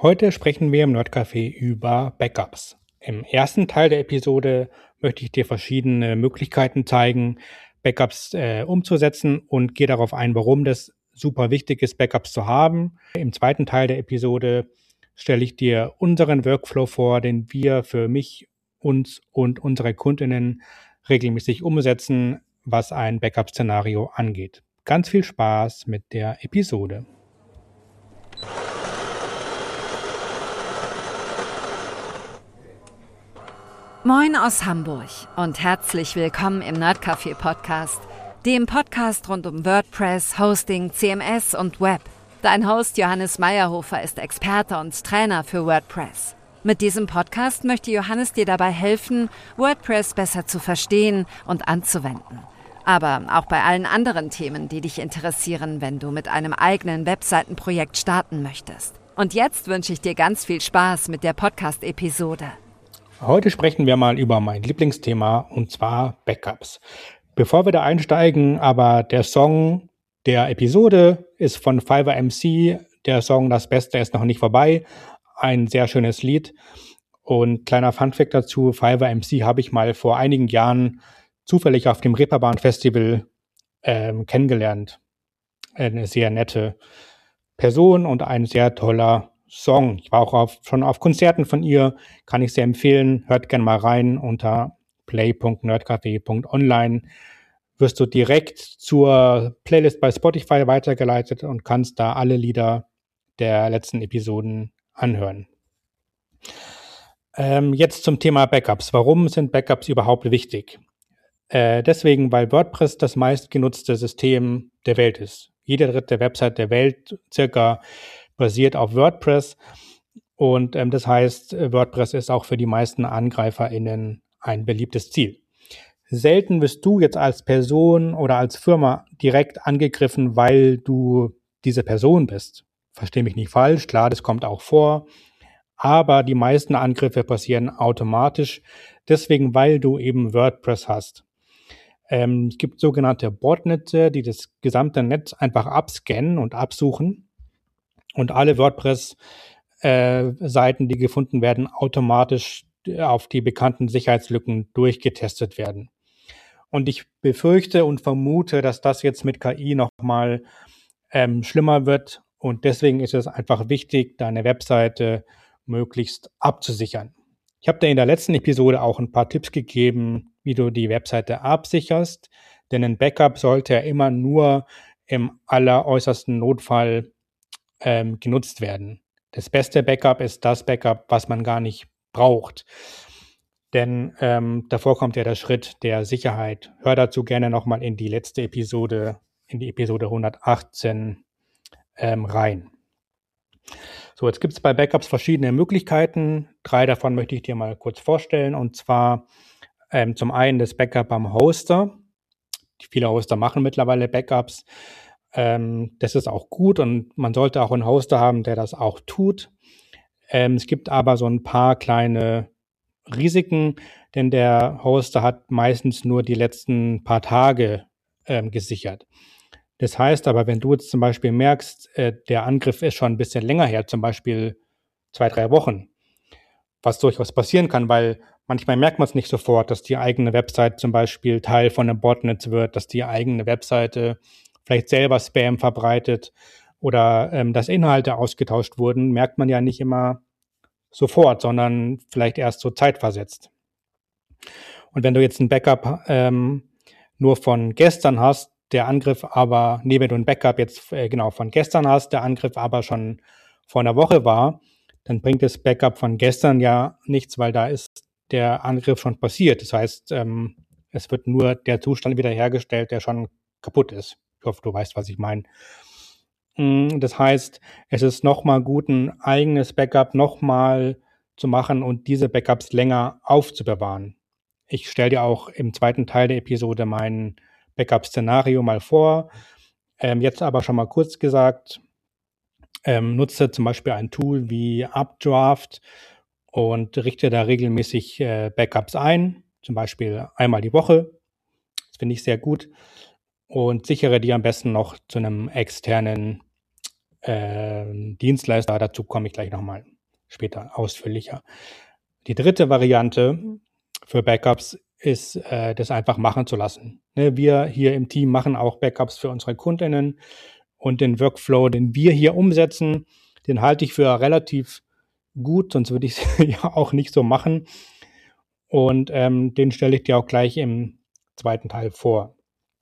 Heute sprechen wir im Nerdcafé über Backups. Im ersten Teil der Episode möchte ich dir verschiedene Möglichkeiten zeigen, Backups umzusetzen und gehe darauf ein, warum das super wichtig ist, Backups zu haben. Im zweiten Teil der Episode stelle ich dir unseren Workflow vor, den wir für mich, uns und unsere Kundinnen regelmäßig umsetzen, was ein Backup-Szenario angeht. Ganz viel Spaß mit der Episode. Moin aus Hamburg und herzlich willkommen im Nerdcafé Podcast, dem Podcast rund um WordPress, Hosting, CMS und Web. Dein Host Johannes Meyerhofer ist Experte und Trainer für WordPress. Mit diesem Podcast möchte Johannes dir dabei helfen, WordPress besser zu verstehen und anzuwenden. Aber auch bei allen anderen Themen, die dich interessieren, wenn du mit einem eigenen Webseitenprojekt starten möchtest. Und jetzt wünsche ich dir ganz viel Spaß mit der Podcast-Episode. Heute sprechen wir mal über mein Lieblingsthema, und zwar Backups. Bevor wir da einsteigen, aber der Song der Episode ist von Fiverr MC. Der Song Das Beste ist noch nicht vorbei. Ein sehr schönes Lied. Und kleiner Funfact dazu, Fiverr MC habe ich mal vor einigen Jahren zufällig auf dem Reeperbahn Festival kennengelernt. Eine sehr nette Person und ein sehr toller Song. Ich war auch schon auf Konzerten von ihr, kann ich sehr empfehlen. Hört gerne mal rein unter play.nerdcafé.online. Wirst du direkt zur Playlist bei Spotify weitergeleitet und kannst da alle Lieder der letzten Episoden anhören. Jetzt zum Thema Backups. Warum sind Backups überhaupt wichtig? Deswegen, weil WordPress das meistgenutzte System der Welt ist. Jede dritte Website der Welt circa basiert auf WordPress und das heißt, WordPress ist auch für die meisten AngreiferInnen ein beliebtes Ziel. Selten wirst du jetzt als Person oder als Firma direkt angegriffen, weil du diese Person bist. Versteh mich nicht falsch, klar, das kommt auch vor, aber die meisten Angriffe passieren automatisch, deswegen, weil du eben WordPress hast. Es gibt sogenannte Botnetze, die das gesamte Netz einfach abscannen und absuchen. Und alle WordPress-Seiten, die gefunden werden, automatisch auf die bekannten Sicherheitslücken durchgetestet werden. Und ich befürchte und vermute, dass das jetzt mit KI nochmal schlimmer wird. Und deswegen ist es einfach wichtig, deine Webseite möglichst abzusichern. Ich habe dir in der letzten Episode auch ein paar Tipps gegeben, wie du die Webseite absicherst. Denn ein Backup sollte ja immer nur im alleräußersten Notfall genutzt werden. Das beste Backup ist das Backup, was man gar nicht braucht. Denn davor kommt ja der Schritt der Sicherheit. Hör dazu gerne nochmal in die letzte Episode, in die Episode 118 rein. So, jetzt gibt es bei Backups verschiedene Möglichkeiten. 3 davon möchte ich dir mal kurz vorstellen. Und zwar zum einen das Backup am Hoster. Viele Hoster machen mittlerweile Backups. Das ist auch gut und man sollte auch einen Hoster haben, der das auch tut. Es gibt aber so ein paar kleine Risiken, denn der Hoster hat meistens nur die letzten paar Tage gesichert. Das heißt aber, wenn du jetzt zum Beispiel merkst, der Angriff ist schon ein bisschen länger her, zum Beispiel 2-3 Wochen, was durchaus passieren kann, weil manchmal merkt man es nicht sofort, dass die eigene Website zum Beispiel Teil von einem Botnet wird, dass die eigene Webseite vielleicht selber Spam verbreitet oder dass Inhalte ausgetauscht wurden, merkt man ja nicht immer sofort, sondern vielleicht erst so zeitversetzt. Und wenn du jetzt ein Backup nur von gestern hast, der Angriff aber, wenn du ein Backup jetzt von gestern hast, der Angriff aber schon vor einer Woche war, dann bringt das Backup von gestern ja nichts, weil da ist der Angriff schon passiert. Das heißt, es wird nur der Zustand wiederhergestellt, der schon kaputt ist. Ich hoffe, du weißt, was ich meine. Das heißt, es ist nochmal gut, ein eigenes Backup nochmal zu machen und diese Backups länger aufzubewahren. Ich stelle dir auch im zweiten Teil der Episode mein Backup-Szenario mal vor. Jetzt aber schon mal kurz gesagt, nutze zum Beispiel ein Tool wie Updraft und richte da regelmäßig Backups ein, zum Beispiel einmal die Woche. Das finde ich sehr gut. Und sichere die am besten noch zu einem externen Dienstleister. Dazu komme ich gleich nochmal. später ausführlicher. Die dritte Variante für Backups ist, das einfach machen zu lassen. Ne, wir hier im Team machen auch Backups für unsere KundInnen und den Workflow, den wir hier umsetzen, den halte ich für relativ gut, sonst würde ich es ja auch nicht so machen. Und den stelle ich dir auch gleich im zweiten Teil vor.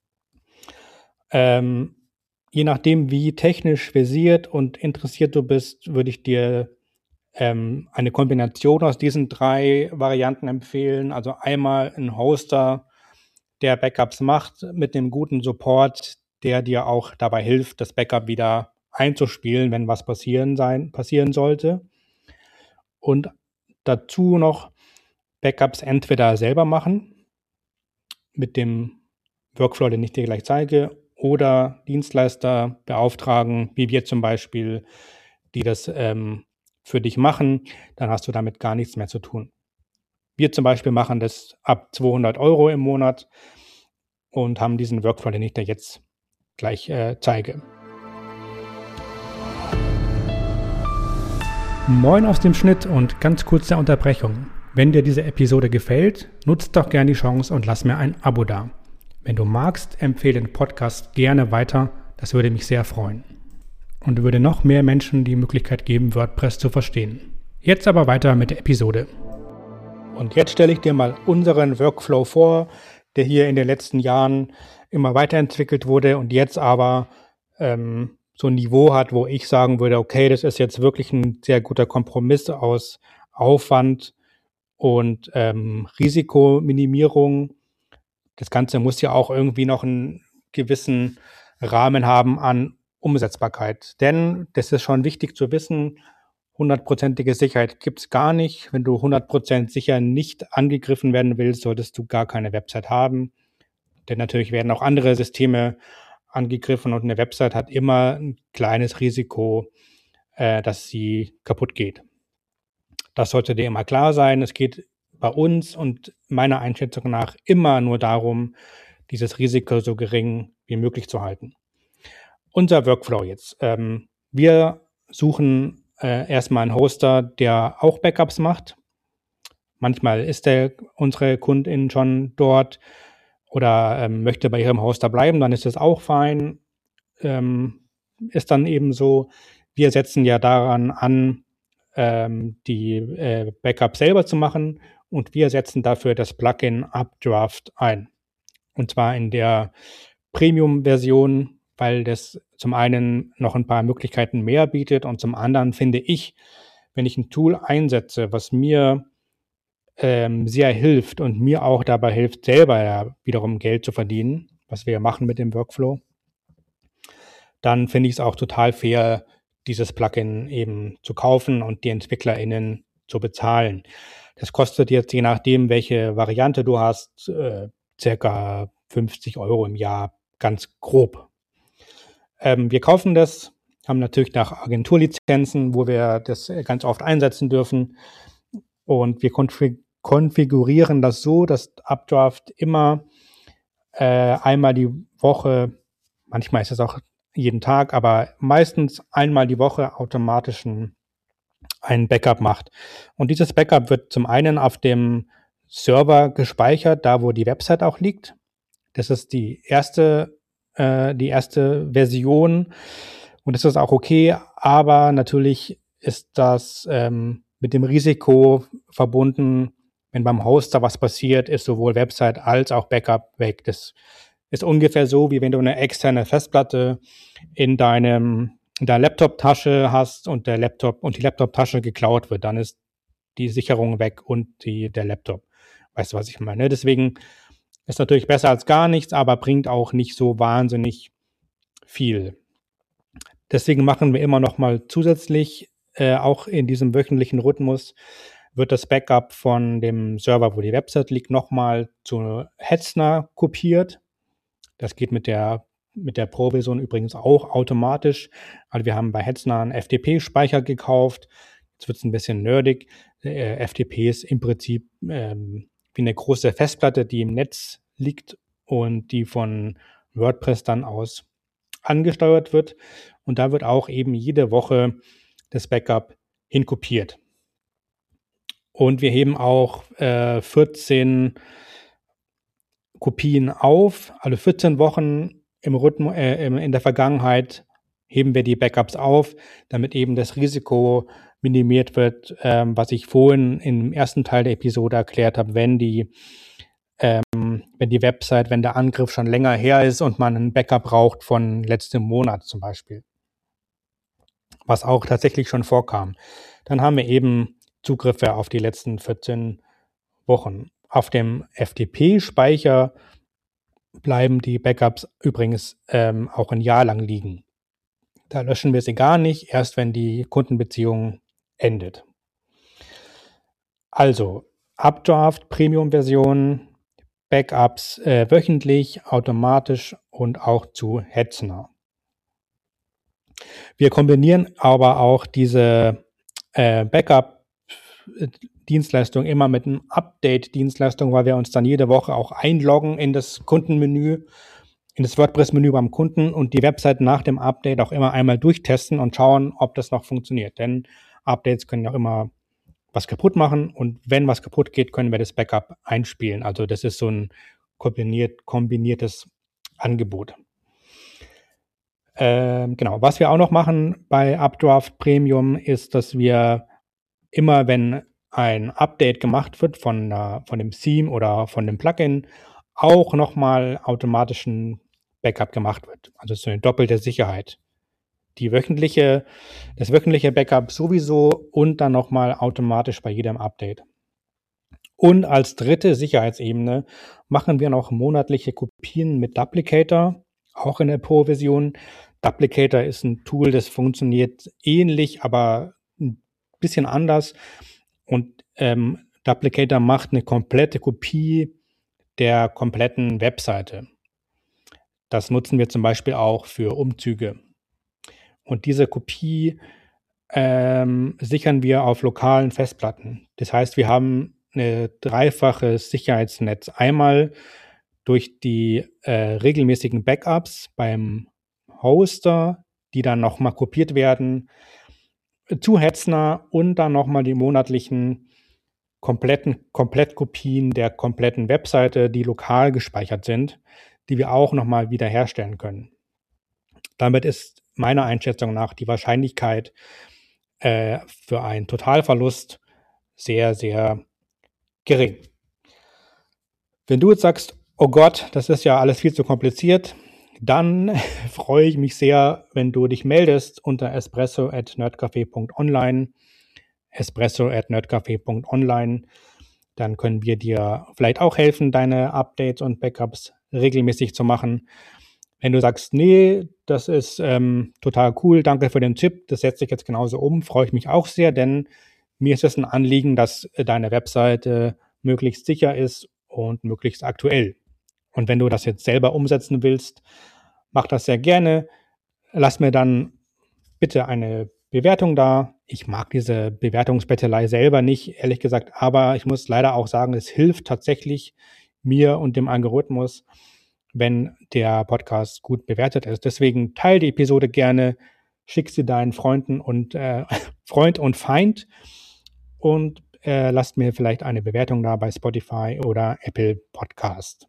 Je nachdem, wie technisch versiert und interessiert du bist, würde ich dir eine Kombination aus diesen 3 Varianten empfehlen. Also einmal ein Hoster, der Backups macht mit einem guten Support, der dir auch dabei hilft, das Backup wieder einzuspielen, wenn was passieren sollte. Und dazu noch Backups entweder selber machen mit dem Workflow, den ich dir gleich zeige, oder Dienstleister beauftragen, wie wir zum Beispiel, die das für dich machen, dann hast du damit gar nichts mehr zu tun. Wir zum Beispiel machen das ab 200 € im Monat und haben diesen Workflow, den ich dir jetzt gleich zeige. Moin aus dem Schnitt und ganz kurze Unterbrechung. Wenn dir diese Episode gefällt, nutzt doch gerne die Chance und lass mir ein Abo da. Wenn du magst, empfehle den Podcast gerne weiter, das würde mich sehr freuen. Und würde noch mehr Menschen die Möglichkeit geben, WordPress zu verstehen. Jetzt aber weiter mit der Episode. Und jetzt stelle ich dir mal unseren Workflow vor, der hier in den letzten Jahren immer weiterentwickelt wurde und jetzt aber so ein Niveau hat, wo ich sagen würde, okay, das ist jetzt wirklich ein sehr guter Kompromiss aus Aufwand und Risikominimierung. Das Ganze muss ja auch irgendwie noch einen gewissen Rahmen haben an Umsetzbarkeit. Denn, das ist schon wichtig zu wissen, 100%ige Sicherheit gibt es gar nicht. Wenn du 100% sicher nicht angegriffen werden willst, solltest du gar keine Website haben. Denn natürlich werden auch andere Systeme angegriffen und eine Website hat immer ein kleines Risiko, dass sie kaputt geht. Das sollte dir immer klar sein. Es geht bei uns und meiner Einschätzung nach immer nur darum, dieses Risiko so gering wie möglich zu halten. Unser Workflow jetzt. Wir suchen erstmal einen Hoster, der auch Backups macht. Manchmal ist unsere Kundin schon dort oder möchte bei ihrem Hoster bleiben, dann ist das auch fein. Ist dann eben so, wir setzen ja daran an, die Backups selber zu machen und wir setzen dafür das Plugin Updraft ein. Und zwar in der Premium-Version, weil das zum einen noch ein paar Möglichkeiten mehr bietet und zum anderen finde ich, wenn ich ein Tool einsetze, was mir sehr hilft und mir auch dabei hilft, selber ja wiederum Geld zu verdienen, was wir machen mit dem Workflow, dann finde ich es auch total fair, dieses Plugin eben zu kaufen und die EntwicklerInnen zu bezahlen. Das kostet jetzt, je nachdem, welche Variante du hast, circa 50 € im Jahr, ganz grob. Wir kaufen das, haben natürlich nach Agenturlizenzen, wo wir das ganz oft einsetzen dürfen. Und wir konfigurieren das so, dass Updraft immer einmal die Woche, manchmal ist es auch jeden Tag, aber meistens einmal die Woche automatisch ein Backup macht. Und dieses Backup wird zum einen auf dem Server gespeichert, da wo die Website auch liegt. Das ist die erste Version und das ist auch okay, aber natürlich ist das mit dem Risiko verbunden, wenn beim Hoster was passiert, ist sowohl Website als auch Backup weg. Das ist ungefähr so, wie wenn du eine externe Festplatte in deiner Laptop-Tasche hast und die Laptop-Tasche geklaut wird, dann ist die Sicherung weg und der Laptop. Weißt du, was ich meine? Deswegen ist natürlich besser als gar nichts, aber bringt auch nicht so wahnsinnig viel. Deswegen machen wir immer noch mal zusätzlich, auch in diesem wöchentlichen Rhythmus, wird das Backup von dem Server, wo die Website liegt, nochmal zu Hetzner kopiert. Das geht mit der Pro-Version übrigens auch automatisch. Also wir haben bei Hetzner einen FTP-Speicher gekauft. Jetzt wird es ein bisschen nerdig. FTP ist im Prinzip wie eine große Festplatte, die im Netz liegt und die von WordPress dann aus angesteuert wird. Und da wird auch eben jede Woche das Backup hinkopiert. Und wir heben auch 14 Kopien auf. Also 14 Wochen in der Vergangenheit heben wir die Backups auf, damit eben das Risiko minimiert wird, was ich vorhin im ersten Teil der Episode erklärt habe, wenn die Website, wenn der Angriff schon länger her ist und man ein Backup braucht von letztem Monat zum Beispiel. Was auch tatsächlich schon vorkam. Dann haben wir eben Zugriffe auf die letzten 14 Wochen. Auf dem FTP-Speicher bleiben die Backups übrigens auch ein Jahr lang liegen. Da löschen wir sie gar nicht, erst wenn die Kundenbeziehung endet. Also, Updraft, Premium-Version, Backups wöchentlich, automatisch und auch zu Hetzner. Wir kombinieren aber auch diese Backup-Dienstleistung immer mit einem Update-Dienstleistung, weil wir uns dann jede Woche auch einloggen in das Kundenmenü, in das WordPress-Menü beim Kunden und die Website nach dem Update auch immer einmal durchtesten und schauen, ob das noch funktioniert. Denn Updates können ja immer was kaputt machen und wenn was kaputt geht, können wir das Backup einspielen. Also das ist so ein kombiniertes Angebot. Genau, was wir auch noch machen bei Updraft Premium ist, dass wir immer, wenn ein Update gemacht wird von dem Theme oder von dem Plugin, auch nochmal automatischen Backup gemacht wird. Also so eine doppelte Sicherheit. Das wöchentliche Backup sowieso und dann nochmal automatisch bei jedem Update. Und als dritte Sicherheitsebene machen wir noch monatliche Kopien mit Duplicator, auch in der Pro-Version. Duplicator ist ein Tool, das funktioniert ähnlich, aber ein bisschen anders. Und Duplicator macht eine komplette Kopie der kompletten Webseite. Das nutzen wir zum Beispiel auch für Umzüge. Und diese Kopie sichern wir auf lokalen Festplatten. Das heißt, wir haben ein dreifaches Sicherheitsnetz. Einmal durch die regelmäßigen Backups beim Hoster, die dann nochmal kopiert werden, zu Hetzner und dann nochmal die monatlichen Komplettkopien der kompletten Webseite, die lokal gespeichert sind, die wir auch nochmal wiederherstellen können. Damit ist meiner Einschätzung nach die Wahrscheinlichkeit für einen Totalverlust sehr, sehr gering. Wenn du jetzt sagst, oh Gott, das ist ja alles viel zu kompliziert, dann freue ich mich sehr, wenn du dich meldest unter espresso@nerdcafe.online, espresso@nerdcafe.online. Dann können wir dir vielleicht auch helfen, deine Updates und Backups regelmäßig zu machen. Wenn du sagst, nee, das ist total cool, danke für den Tipp, das setze ich jetzt genauso um, freue ich mich auch sehr, denn mir ist es ein Anliegen, dass deine Webseite möglichst sicher ist und möglichst aktuell. Und wenn du das jetzt selber umsetzen willst, mach das sehr gerne. Lass mir dann bitte eine Bewertung da. Ich mag diese Bewertungsbettelei selber nicht, ehrlich gesagt, aber ich muss leider auch sagen, es hilft tatsächlich mir und dem Algorithmus, wenn der Podcast gut bewertet ist. Deswegen teile die Episode gerne, schick sie deinen Freunden und Freund und Feind und lasst mir vielleicht eine Bewertung da bei Spotify oder Apple Podcast.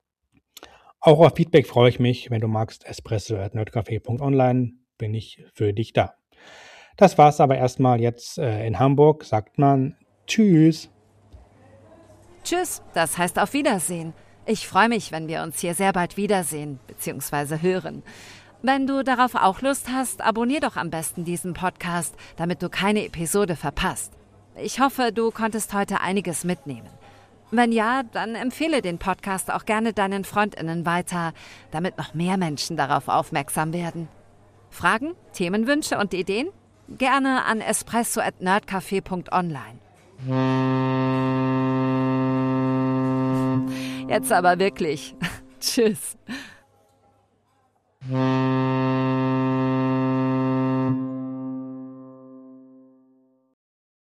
Auch auf Feedback freue ich mich. Wenn du magst, espresso@nerdcafe.online bin ich für dich da. Das war's aber erstmal jetzt in Hamburg. Sagt man Tschüss. Tschüss, das heißt auf Wiedersehen. Ich freue mich, wenn wir uns hier sehr bald wiedersehen bzw. hören. Wenn du darauf auch Lust hast, abonnier doch am besten diesen Podcast, damit du keine Episode verpasst. Ich hoffe, du konntest heute einiges mitnehmen. Wenn ja, dann empfehle den Podcast auch gerne deinen FreundInnen weiter, damit noch mehr Menschen darauf aufmerksam werden. Fragen, Themenwünsche und Ideen? Gerne an espresso@nerdcafe.online. Jetzt aber wirklich. Tschüss.